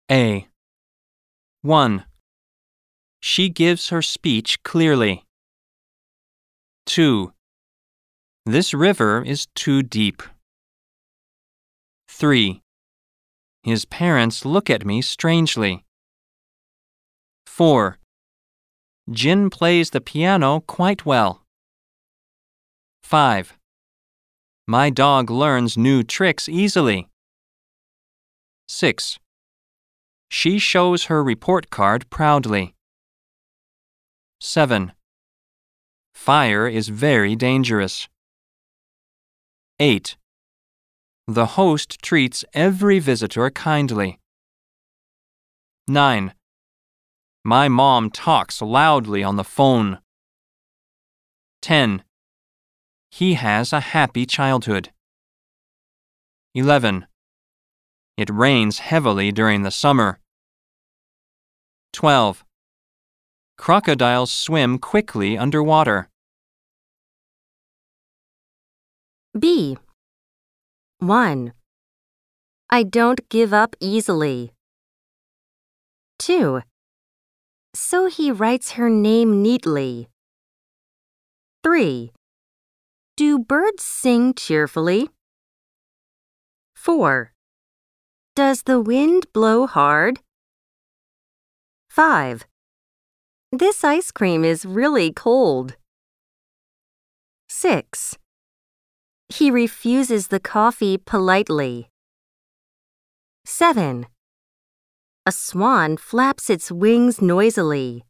A. 1. She gives her speech clearly. 2. This river is too deep. 3. His parents look at me strangely. 4. Jin plays the piano quite well. 5. My dog learns new tricks easily. 6. She shows her report card proudly. 7. Fire is very dangerous. 8. The host treats every visitor kindly. 9. My mom talks loudly on the phone. 10. He has a happy childhood. 11. It rains heavily during the summer. 12. Crocodiles swim quickly underwater. B. 1. I don't give up easily. 2. So he writes her name neatly. 3. Do birds sing cheerfully? 4. Does the wind blow hard? 5. This ice cream is really cold. 6. He refuses the coffee politely. 7. A swan flaps its wings noisily.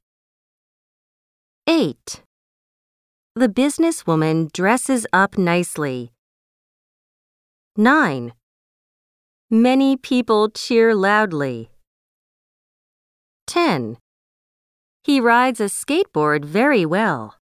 8. The businesswoman dresses up nicely. 9. Many people cheer loudly. 10. He rides a skateboard very well.